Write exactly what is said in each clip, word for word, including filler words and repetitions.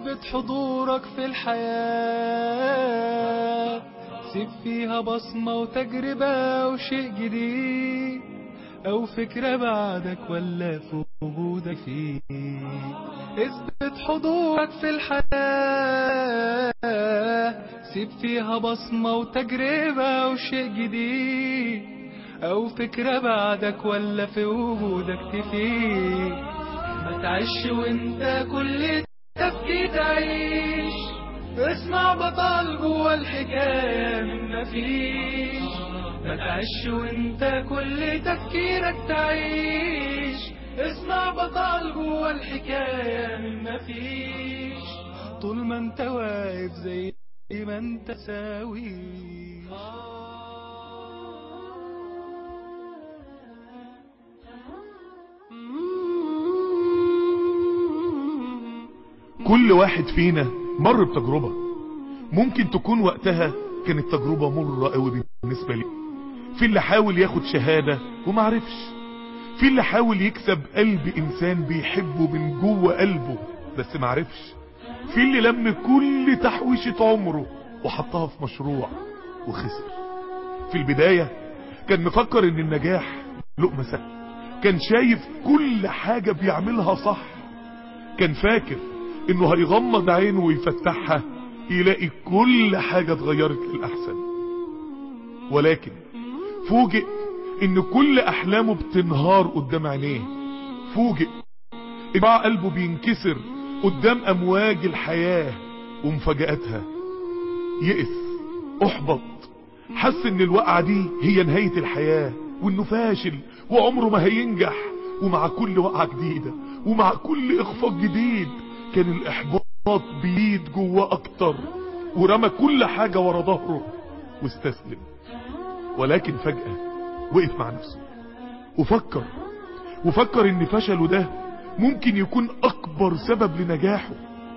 اثبت حضورك في الحياة، سيب فيها بصمة وتجربة وشيء جديد، أو فكرة بعدك ولا في وجودك فيه. اثبت حضورك في الحياة، سيب فيها بصمة وتجربة وشيء جديد، أو فكرة بعدك ولا في وجودك تفيد. ما تعيش وانت كل تفكير تعيش، اسمع بطل جوا الحكاية من مفيش. ما تعيش وانت كل تفكيرك تعيش، اسمع بطل جوا الحكاية من مفيش. طول ما انت واقف زي ما انت ساوي. كل واحد فينا مر بتجربة، ممكن تكون وقتها كانت تجربة مرة قوي بالنسبة لي. في اللي حاول ياخد شهادة ومعرفش، في اللي حاول يكسب قلب انسان بيحبه من جوه قلبه بس معرفش، في اللي لم كل تحويشة عمره وحطها في مشروع وخسر. في البداية كان مفكر ان النجاح لقمة سهلة، كان شايف كل حاجة بيعملها صح، كان فاكر انه هيغمض عينه ويفتحها يلاقي كل حاجة اتغيرت للأحسن. ولكن فوجئ ان كل احلامه بتنهار قدام عينيه، فوجئ ان قلبه بينكسر قدام امواج الحياة ومفاجآتها. يئس، احبط، حس ان الوقعة دي هي نهاية الحياة وانه فاشل وعمره ما هينجح. ومع كل وقعة جديدة ومع كل اخفاق جديد كان الاحباط بيزيد جواه اكتر، ورمى كل حاجة ورا ظهره واستسلم. ولكن فجأة وقف مع نفسه وفكر وفكر ان فشله ده ممكن يكون اكبر سبب لنجاحه،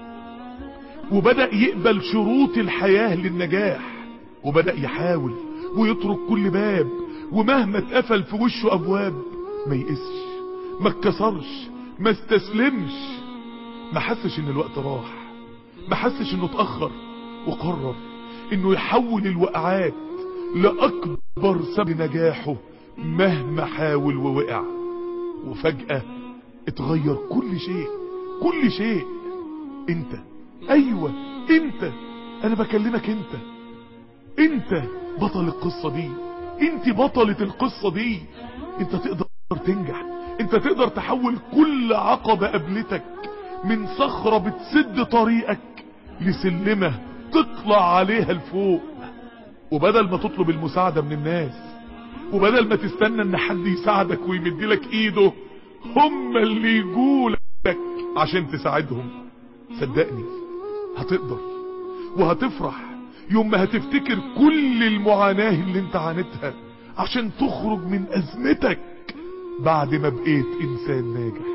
وبدأ يقبل شروط الحياة للنجاح، وبدأ يحاول ويترك كل باب، ومهما اتقفل في وشه ابواب ما يقسش، ما اتكسرش، ما استسلمش، ما حسش ان الوقت راح، ما حسش انه اتأخر، وقرر انه يحول الوقعات لأكبر سبب نجاحه مهما حاول ووقع. وفجأة اتغير كل شيء، كل شيء. انت، ايوه انت، انا بكلمك انت، انت بطل القصة دي، انت بطلة القصة دي. انت تقدر تنجح، انت تقدر تحول كل عقبة قابلتك من صخرة بتسد طريقك لسلمة تطلع عليها لفوق. وبدل ما تطلب المساعدة من الناس، وبدل ما تستنى ان حد يساعدك ويمدلك ايده، هم اللي يجولك عشان تساعدهم. صدقني هتقدر وهتفرح يوم ما هتفتكر كل المعاناة اللي انت عانتها عشان تخرج من ازمتك بعد ما بقيت انسان ناجح.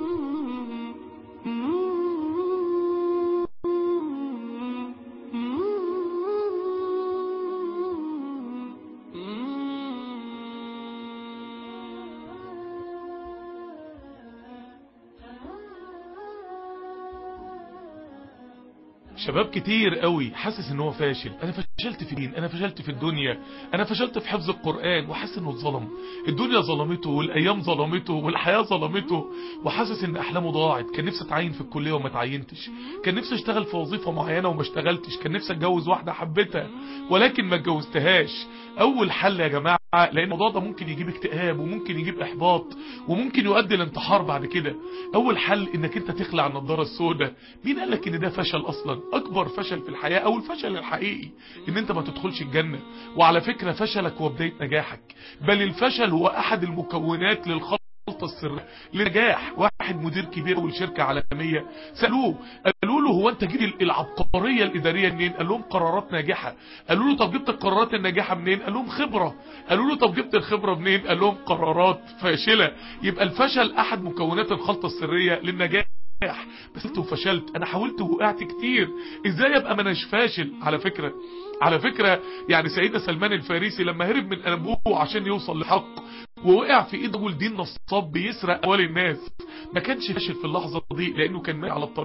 شباب كتير قوي حاسس ان هو فاشل، انا فشلت في دين، انا فشلت في الدنيا، انا فشلت في حفظ القرآن، وحاسس انه اتظلم، الدنيا ظلمته والايام ظلمته والحياة ظلمته، وحاسس ان احلامه ضاعت. كان نفسي اتعين في الكلية وما اتعينتش، كان نفسي اشتغل في وظيفة معينة وما اشتغلتش، كان نفسي اتجوز واحدة حبيتها ولكن ما اتجوزتهاش. اول حل يا جماعة، لان الموضوع ده ممكن يجيب اكتئاب وممكن يجيب احباط وممكن يؤدي لانتحار بعد كده، اول حل انك انت تخلع النضارة السوداء. مين قالك ان ده فشل اصلا؟ اكبر فشل في الحياة او الفشل الحقيقي ان انت ما تدخلش الجنة. وعلى فكرة فشلك هو بداية نجاحك، بل الفشل هو احد المكونات للخلطة السرية للنجاح. واحد مدير كبير والشركة عالمية سألوه، قالوا له هو انت جبت العبقرية الادارية منين؟ قال لهم قرارات ناجحة. قالوا له طب جبت القرارات الناجحة منين؟ قال لهم خبرة. قالوا له طب جبت الخبرة منين؟ قال لهم قرارات فاشلة. يبقى الفشل احد مكونات الخلطة السرية للنجاح. بس انت وفشلت، انا حاولت ووقعت كتير، ازاي ابقى ما اناش فاشل؟ على فكرة على فكرة يعني سيدنا سلمان الفارسي لما هرب من ابوه عشان يوصل لحق ووقع في ايد رجل دين نصاب بيسرق اموال الناس، ما كانش فاشل في اللحظة دي لانه كان ماشي على الطريق.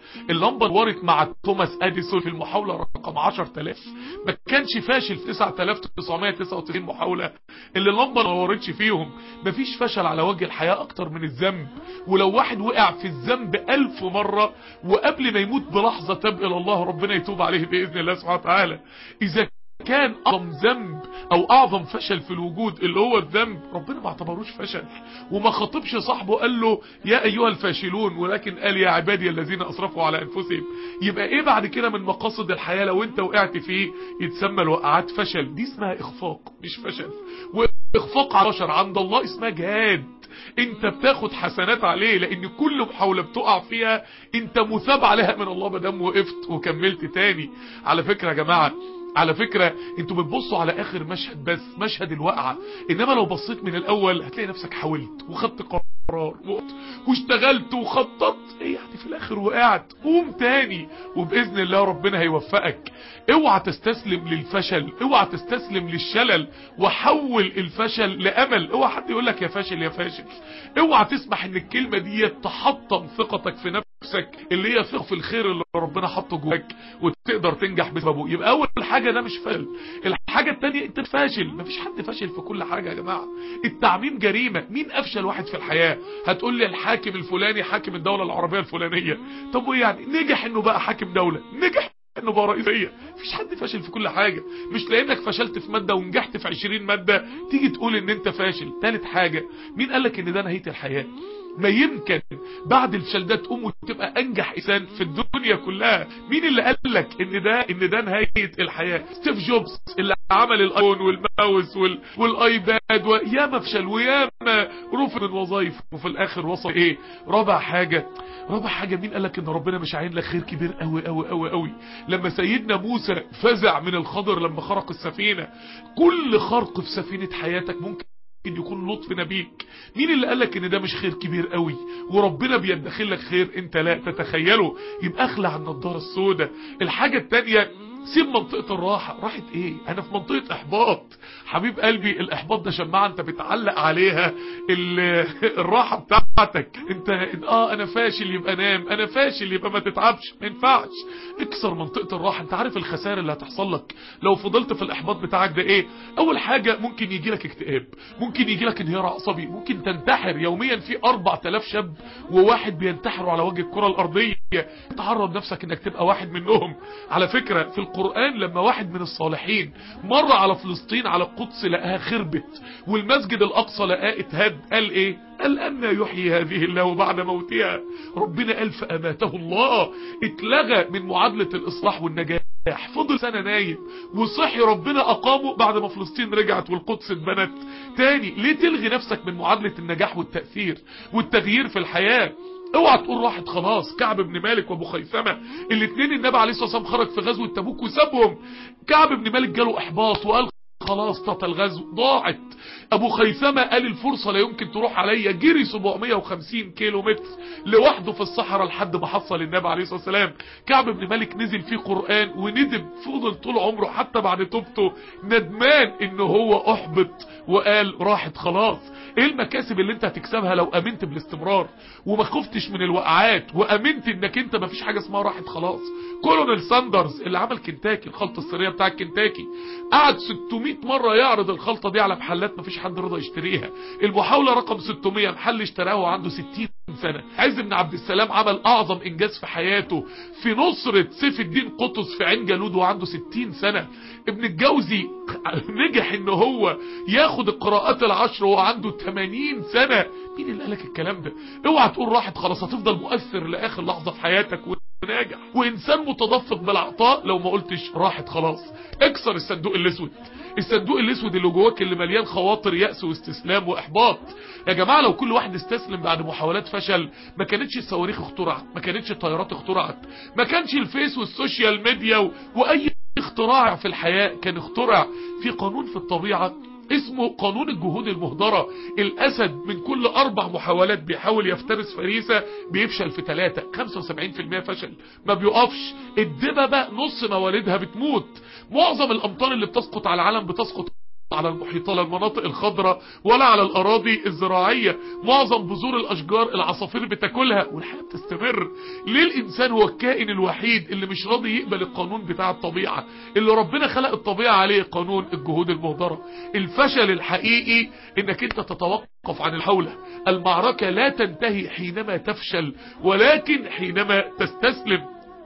اللمبة نورت مع توماس اديسون في المحاولة رقم عشرة آلاف، ما كانش فاشل في تسعة آلاف وتسعمائة وتسعة وتسعين محاولة اللي اللمبة نورتش فيهم. مفيش فشل على وجه الحياة اكتر من الذنب، ولو واحد وقع في الذنب الف مرة وقبل ما يموت بلحظة تاب الى الله ربنا يتوب عليه باذن الله سبحانه وتعالى. اذا كان اعظم ذنب او اعظم فشل في الوجود اللي هو الذنب، ربنا ما اعتبروش فشل وما خاطبش صاحبه قال له يا ايها الفاشلون، ولكن قال يا عبادي الذين اسرفوا على انفسهم. يبقى ايه بعد كده من مقاصد الحياة لو انت وقعت فيه يتسمى الوقعات فشل؟ دي اسمها اخفاق مش فشل. واخفاق على البشر عند الله اسمها جهاد، انت بتاخد حسنات عليه، لان كل محاولة بتقع فيها انت مثاب عليها من الله مادام وقفت وكملت تاني. على فكرة يا جماعة، على فكرة انتوا بتبصوا على اخر مشهد بس، مشهد الوقعة، انما لو بصيت من الاول هتلاقي نفسك حاولت وخدت قرار واشتغلت وخططت، ايه يعني في الاخر وقعت، قوم تاني وباذن الله ربنا هيوفقك. اوعى تستسلم للفشل، اوعى تستسلم للشلل، وحول الفشل لامل. اوعى حد يقولك يا فاشل يا فاشل، اوعى تسمح ان الكلمة دي تحطم ثقتك في نفسك اللي هي ثق في الخير اللي ربنا حطه جواك وتقدر تنجح بسببه. يبقى اول حاجة ده مش فشل. الحاجة التانية انت فاشل، مفيش حد فاشل في كل حاجة يا جماعة، التعميم جريمة. مين افشل واحد في الحياة؟ هتقول لي الحاكم الفلاني، حاكم الدولة العربية الفلانية. طب وايه يعني؟ نجح انه بقى حاكم دولة، نجح انه بقى رئيسية. مفيش حد فاشل في كل حاجة. مش لانك فشلت في مادة ونجحت في عشرين مادة تيجي تقول ان انت فاشل. ثالث حاجة، مين قالك ان ده نهاية الحياة؟ ما يمكن بعد الفشل ده تقوم وتبقى انجح انسان في الدنيا كلها. مين اللي قالك ان ده ان ده نهاية الحياة؟ ستيف جوبز اللي عمل الايفون والماوس وال... والايباد وياما فشل وياما رفض من وظائف وفي الاخر وصل ايه؟ رابع حاجة، رابع حاجة مين قالك ان ربنا مش عاين لك خير كبير قوي قوي قوي قوي؟ لما سيدنا موسى فزع من الخضر لما خرق السفينة. كل خرق في سفينة حياتك ممكن ان يكون لطف نبيك. مين اللي قالك ان ده مش خير كبير قوي وربنا بيدخل لك خير انت لا تتخيله؟ يبقى اخلع النضاره السوداء. الحاجة التانية، سيب منطقة الراحة. راحة ايه؟ انا في منطقة احباط حبيب قلبي. الاحباط ده شماعة انت بتعلق عليها الراحة بتاعتك. انت اه انا فاشل يبقى نام، انا فاشل يبقى ما تتعبش، ما ينفعش. اكسر منطقة الراحة. انت عارف الخسائر اللي هتحصل لك لو فضلت في الاحباط بتاعك ده ايه؟ اول حاجة ممكن يجي لك اكتئاب، ممكن يجي لك انهيار عصبي، ممكن تنتحر. يوميا في أربعة آلاف شاب وواحد بينتحروا على وجه الكرة الارضية. تعرض نفسك انك تبقى واحد منهم. على فكرة في القرآن لما واحد من الصالحين مر على فلسطين على القدس لقاها خربت والمسجد الاقصى لقاه اتهد، قال ايه؟ قال أن يحيي هذه الله بعد موتها. ربنا قال فأماته الله. اتلغى من معادلة الإصلاح والنجاح، فضل سنة نايم وصحي ربنا أقامه بعد ما فلسطين رجعت والقدس اتبنت تاني. ليه تلغي نفسك من معادلة النجاح والتأثير والتغيير في الحياة؟ اوعى تقول راحت خلاص. كعب بن مالك وابو خيثمة الاثنين النبي عليه الصلاة والسلام خرج في غزوة تبوك وسابهم. كعب بن مالك جاله احباط وقال خلاص طاقة الغزو ضاعت. ابو خيثمة قال الفرصة لا يمكن تروح عليا. جري سبعمائة وخمسين كيلو متر لوحده في الصحراء لحد ما حصل النبي عليه الصلاة والسلام. كعب بن مالك نزل فيه قرآن وندم، فضل طول عمره حتى بعد توبته ندمان انه هو احبط وقال راحت خلاص. ايه المكاسب اللي انت هتكسبها لو امنت بالاستمرار وما خفتش من الوقعات وامنت انك انت ما فيش حاجة اسمها راحت خلاص؟ كولونيل ساندرز اللي عمل كنتاكي، الخلطة السرية بتاع كنتاكي، قعد ستمائة مرة يعرض الخلطة دي على محلات ما فيش حد رضى يشتريها. المحاولة رقم ستمائة محل اشتراها وعنده ستين سنة. عز بن عبد السلام عمل اعظم انجاز في حياته في نصرة سيف الدين قطز في عين جالود وعنده ستين سنة. ابن الجوزي نجح ان هو ياخد القراءات العشر وهو عنده ثمانين سنة. مين اللي قالك الكلام ده؟ اوعى تقول راحت خلاص. هتفضل مؤثر لاخر لحظة في حياتك وناجح وانسان متدفق بالعطاء لو ما قلتش راحت خلاص. اكسر الصندوق الاسود، الصندوق الاسود اللي جواك اللي مليان خواطر يأس واستسلام واحباط. يا جماعة لو كل واحد استسلم بعد محاولات فشل ما كانتش الصواريخ اخترعت، ما كانتش الطيارات اخترعت، ما كانش الفيس والسوشيال ميديا و... واي اختراع في الحياة كان اخترع. في قانون في الطبيعة اسمه قانون الجهود المهدرة. الاسد من كل اربع محاولات بيحاول يفترس فريسة بيفشل في ثلاثة، خمسة وسبعين بالمئة فشل، ما بيقفش. الدببة نص مواليدها بتموت. معظم الامطار اللي بتسقط على العالم بتسقط على المحيطات ولا المناطق الخضراء ولا على الأراضي الزراعية. معظم بذور الأشجار العصافير بتاكلها والحياة بتستمر. ليه الإنسان هو الكائن الوحيد اللي مش راضي يقبل القانون بتاع الطبيعة اللي ربنا خلق الطبيعة عليه، قانون الجهود المهدرة؟ الفشل الحقيقي انك انت تتوقف عن الحولة. المعركة لا تنتهي حينما تفشل ولكن حينما تستسلم.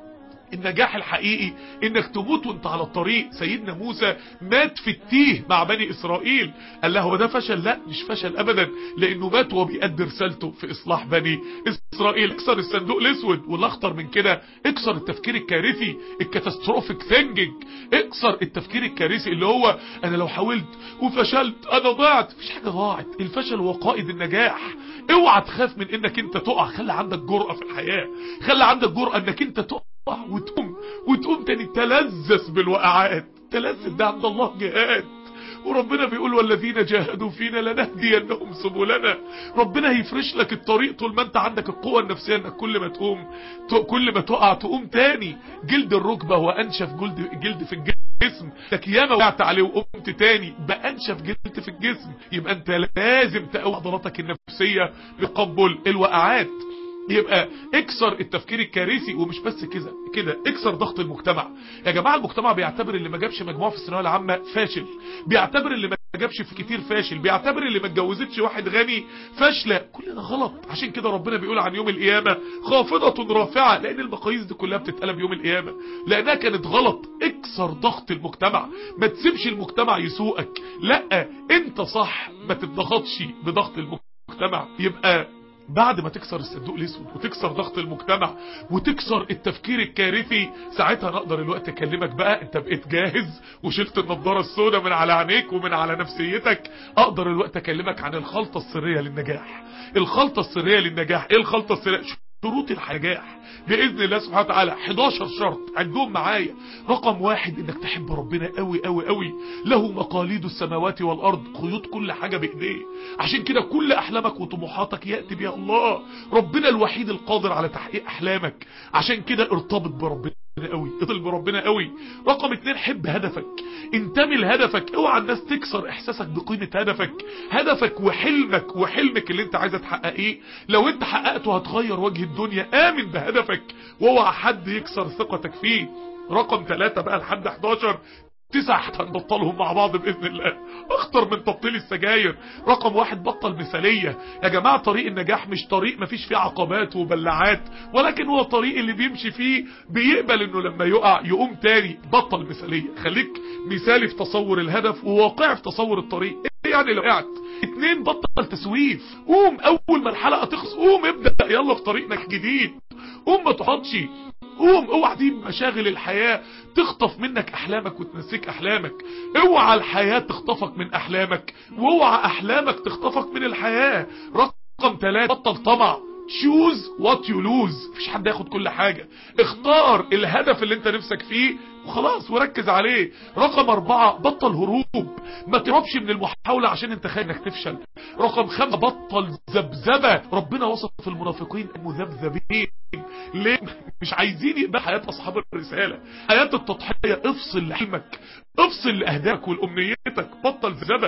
النجاح الحقيقي انك تموت وانت على الطريق. سيدنا موسى مات في التيه مع بني اسرائيل. قال له هو ده فشل؟ لا مش فشل ابدا، لانه مات وهو بيأدي رسالته في اصلاح بني اسرائيل. اكسر الصندوق الاسود، والاخطر من كده اكسر التفكير الكارثي الكاتاستروفيك ثينجينج. اكسر التفكير الكارثي اللي هو انا لو حاولت وفشلت انا ضعت. مفيش حاجه ضاعت، الفشل هو قائد النجاح. اوعى تخاف من انك انت تقع، خلي عندك جرأة في الحياة، خلي عندك جرأة انك انت تقع وتقوم وتقوم تاني. تلذذ بالوقعات، تلذذ ده عند الله جهاد. وربنا بيقول والذين جاهدوا فينا لنهدينهم سبلنا. ربنا هيفرش لك الطريق طول ما انت عندك القوة النفسية انك كل ما تقوم كل ما تقع تقوم تاني. جلد الركبة هو انشف جلد جلد في الجسم. انك ياما وقعت عليه وقمت تاني بقى انشف جلد في الجسم. يبقى انت لازم تقوي عضلاتك النفسية لتقبل الوقعات. يبقى اكسر التفكير الكارثي. ومش بس كده كده اكسر ضغط المجتمع. يا جماعه المجتمع بيعتبر اللي ما جابش مجموعه في الثانويه العامه فاشل، بيعتبر اللي ما جابش في كتير فاشل، بيعتبر اللي ما اتجوزتش واحد غني فاشله. كل ده غلط. عشان كده ربنا بيقول عن يوم القيامه خافضه رافعه، لان المقاييس دي كلها بتتقلب يوم القيامه لانها كانت غلط. اكسر ضغط المجتمع، ما تسيبش المجتمع يسوقك، لا انت صح، ما تتضغطش بضغط المجتمع. يبقى بعد ما تكسر الصندوق الاسود وتكسر ضغط المجتمع وتكسر التفكير الكارثي، ساعتها نقدر الوقت اكلمك بقى انت بقيت جاهز وشلت النضاره السوداء من على عينيك ومن على نفسيتك. اقدر الوقت اكلمك عن الخلطه السريه للنجاح. الخلطه السريه للنجاح ايه الخلطه السريه؟ شروط النجاح باذن الله سبحانه وتعالى حداشر شرط عندهم معايا. رقم واحد انك تحب ربنا قوي قوي قوي. له مقاليد السماوات والارض، قيود كل حاجه بايديه. عشان كده كل احلامك وطموحاتك ياتي بها الله. ربنا الوحيد القادر على تحقيق احلامك. عشان كده ارتبط بربنا قوي، اطل بربنا قوي. رقم اتنين حب هدفك، انتمي لهدفك. اوعى الناس تكسر احساسك بقيمة هدفك. هدفك وحلمك وحلمك اللي انت عايزه تحققيه لو انت حققته هتغير وجه الدنيا. امن بهدفك واوعى حد يكسر ثقتك فيه. رقم ثلاثة بقى لحد حداشر تسعة هنبطلهم مع بعض بإذن الله، اخطر من تبطيل السجاير. رقم واحد بطل مثالية. يا جماعة طريق النجاح مش طريق مفيش فيه عقبات وبلعات، ولكن هو طريق اللي بيمشي فيه بيقبل انه لما يقع يقوم تاني. بطل مثالية، خليك مثالي في تصور الهدف وواقعي في تصور الطريق. ايه يعني لو وقعت؟ اتنين بطل تسويف. قوم اول ما الحلقة تخلص قوم ابدأ يلا في طريقك جديد. قوم ما تقعدش، قوم. اوعى دي مشاغل الحياة تخطف منك احلامك وتنسيك احلامك. اوعى الحياة تخطفك من احلامك، واوعى احلامك تخطفك من الحياة. رقم ثلاثة بطل طمع. choose what you lose. مفيش حد ياخد كل حاجة. اختار الهدف اللي انت نفسك فيه وخلاص وركز عليه. رقم اربعة بطل هروب. ما تهربش من المحاولة عشان انت خايف انك تفشل. رقم خمسة بطل ذبذبة. ربنا وصف المنافقين المذبذبين. ليه؟ مش عايزين يبقى حياة اصحاب الرسالة، حياة التضحية. افصل لحلمك، افصل لاهدافك والامنيتك. بطل ذبذبة.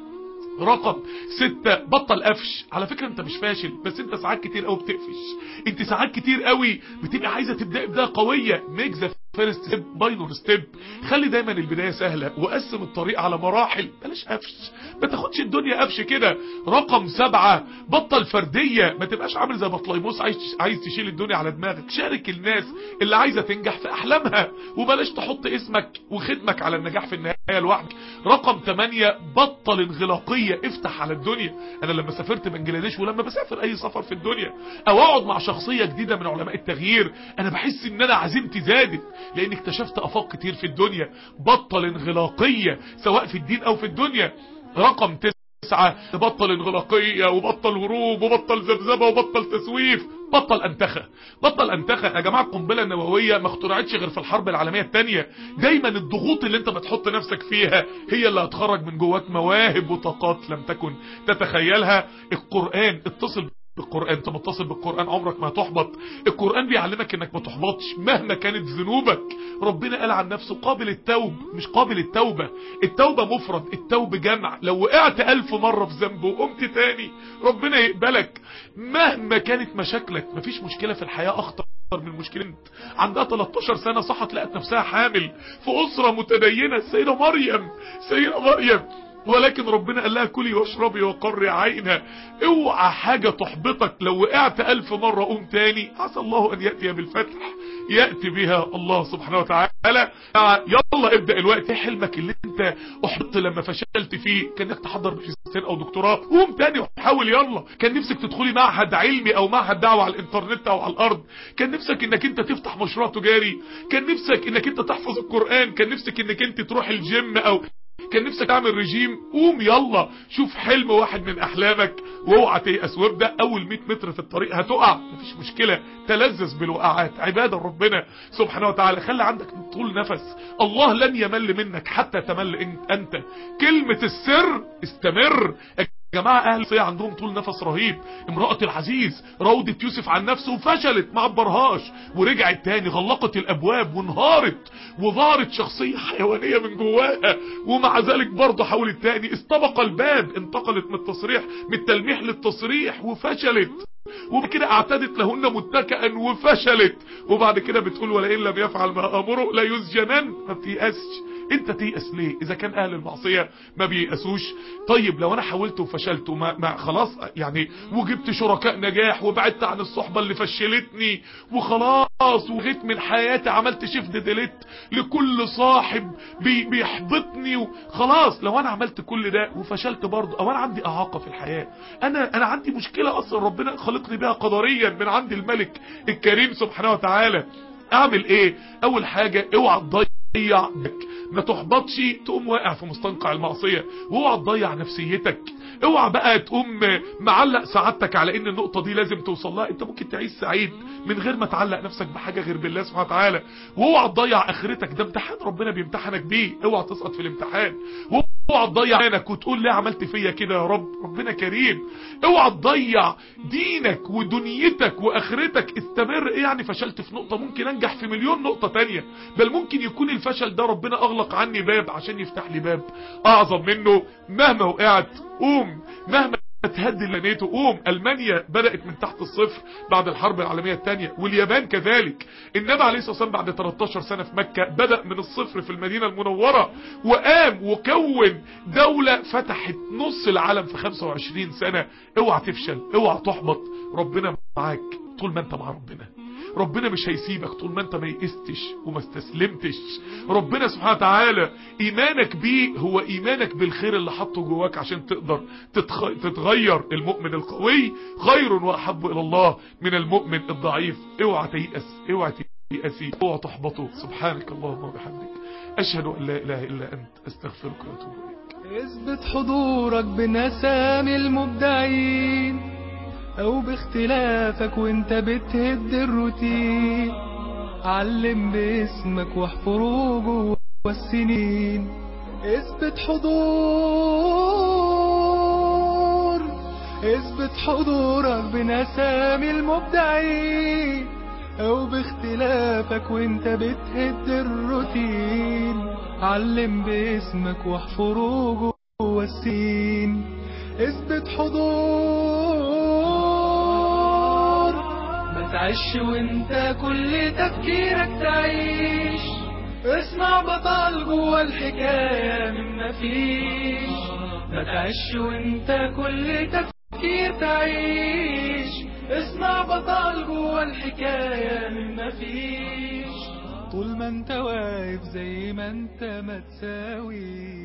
رقم ستة بطل قفش. على فكرة انت مش فاشل، بس انت ساعات كتير قوي بتقفش. انت ساعات كتير قوي بتبقى عايزة تبدأ بداية قوية. ميك ذا فيرست ستيب باينور ستيب. خلي دايما البداية سهلة وقسم الطريق على مراحل. بلاش قفش، ما تاخدش الدنيا قفش كده. رقم سبعة بطل فردية. ما تبقاش عامل زي بطليموس عايز عايز تشيل الدنيا على دماغك. شارك الناس اللي عايزة تنجح في احلامها، وبلاش تحط اسمك وخدمك على النجاح في النهاية لوحدك. رقم ثمانية بطل انغلاقية. افتح على الدنيا. انا لما سافرت بنجلاديش ولما بسافر اي سفر في الدنيا او اقعد مع شخصية جديدة من علماء التغيير، انا بحس ان انا عزيمتي زادت لان اكتشفت افاق كتير في الدنيا. بطل انغلاقية سواء في الدين او في الدنيا. رقم تسعة تبطل انغلاقية وبطل هروب وبطل ذبذبة وبطل تسويف. بطل انتخى. بطل انتخى. يا جماعة القنبلة النووية ما اخترعتش غير في الحرب العالمية الثانية. دايما الضغوط اللي انت بتحط نفسك فيها هي اللي هتخرج من جواك مواهب وطاقات لم تكن تتخيلها. القرآن اتصل بالقرآن، انت متصل بالقرآن عمرك ما هتحبط. القرآن بيعلمك انك ما تحبطش مهما كانت ذنوبك. ربنا قال عن نفسه قابل التوب مش قابل التوبة. التوبة مفرد، التوب جمع. لو وقعت ألف مرة في ذنب وقمت تاني ربنا يقبلك مهما كانت مشاكلك. مفيش مشكلة في الحياة اخطر من مشكلة انت عندها تلتاشر سنة صحت لقت نفسها حامل في أسرة متدينة، السيدة مريم السيدة مريم ولكن ربنا قال لها كلي واشربي وقري عينها. اوعى حاجة تحبطك. لو وقعت ألف مرة قوم تاني، عسى الله ان يأتي بالفتح يأتي بها الله سبحانه وتعالى. يلا ابدأ الوقت. حلمك اللي انت احبطت لما فشلت فيه، كان انك تحضر ماجستير او دكتوراه، قوم تاني وحاول يلا. كان نفسك تدخلي معهد علمي او معهد دعوة على الانترنت او على الارض، كان نفسك انك انت تفتح مشروع تجاري، كان نفسك انك انت تحفظ القرآن، كان نفسك انك انت تروح الجيم، او كان نفسك تعمل رجيم. قوم يلا شوف حلم واحد من احلامك واوعى تيأس وابدأ. اول مية متر في الطريق هتقع مفيش مشكلة، تلذذ بالوقعات. عبادة ربنا سبحانه وتعالى. خلي عندك طول نفس، الله لن يمل منك حتى تمل انت. كلمة السر استمر. جماعة اهل صيا عندهم طول نفس رهيب. امرأة العزيز راودت يوسف عن نفسه وفشلت ما عبرهاش، ورجعت تاني غلقت الابواب وانهارت وظهرت شخصية حيوانية من جواها، ومع ذلك برضه حاولت تاني. استبق الباب، انتقلت من التصريح من التلميح للتصريح وفشلت، وبكده اعتدت لهن متكئا وفشلت، وبعد كده بتقول ولئن لم يفعل ما امره لا يسجنن. ما بتيأسش. انت تيأس ليه اذا كان اهل المعصية ما بيأسوش؟ طيب لو انا حاولت وفشلت وما ما خلاص يعني، وجبت شركاء نجاح وبعدت عن الصحبة اللي فشلتني وخلاص، وغيت من حياتي عملت شيفت ديليت لكل صاحب بي بيحبطني وخلاص، لو انا عملت كل ده وفشلت برضه، او انا عندي اعاقة في الحياة، انا انا عندي مشكلة اصلا ربنا خلقني بها قدريا من عند الملك الكريم سبحانه وتعالى، اعمل ايه؟ اول حاجة اوعى تضيع، ما تحبطش تقوم واقع في مستنقع المعصية، واوعى تضيع نفسيتك. اوعى بقى تقوم معلق سعادتك على ان النقطة دي لازم توصل لها. انت ممكن تعيش سعيد من غير ما تعلق نفسك بحاجة غير بالله سبحانه وتعالى. واوعى تضيع اخرتك، ده امتحان ربنا بيمتحنك بيه، اوعى تسقط في الامتحان. اوعى تضيع عينك وتقول ليه عملت فيا كده يا رب، ربنا كريم. اوعى تضيع دينك ودنيتك واخرتك. استمر. ايه يعني فشلت في نقطة؟ ممكن انجح في مليون نقطة تانية، بل ممكن يكون الفشل ده ربنا اغلق عني باب عشان يفتح لي باب اعظم منه. مهما وقعت قوم، مهما تهدي لنيته قوم. المانيا بدأت من تحت الصفر بعد الحرب العالمية الثانية، واليابان كذلك. النبي عليه الصلاة والسلام بعد تلتاشر سنة في مكة بدأ من الصفر في المدينة المنورة، وقام وكون دولة فتحت نص العالم في خمسة وعشرين سنة. اوعى تفشل، اوعى تحبط. ربنا معاك طول ما انت مع ربنا، ربنا مش هيسيبك طول ما انت ما يئستش وما استسلمتش. ربنا سبحانه وتعالى ايمانك بيه هو ايمانك بالخير اللي حطه جواك عشان تقدر تتخ... تتغير. المؤمن القوي خير واحب الى الله من المؤمن الضعيف. اوعى تيأس، اوعى تيأسي، اوعى تحبطوا. سبحانك اللهم وبحمدك، اشهد ان لا اله الا انت، استغفرك واتوب اليك. اثبت حضورك بنسامي المبدعين، او باختلافك وانت بتهد الروتين. علم باسمك واحفره جوه السنين. اثبت حضور، اثبت حضورك بنسامي المبدعين، او باختلافك وانت بتهد الروتين. علم باسمك واحفره جوه السنين. اثبت حضور، ما تعيش وانت كل تفكيرك تعيش. اسمع بطل جوه الحكاية من مفيش. ما تعيش وانت كل تفكير تعيش. اسمع بطل جوه الحكاية من مفيش. طول ما انت واقف زي ما انت ما تساوي.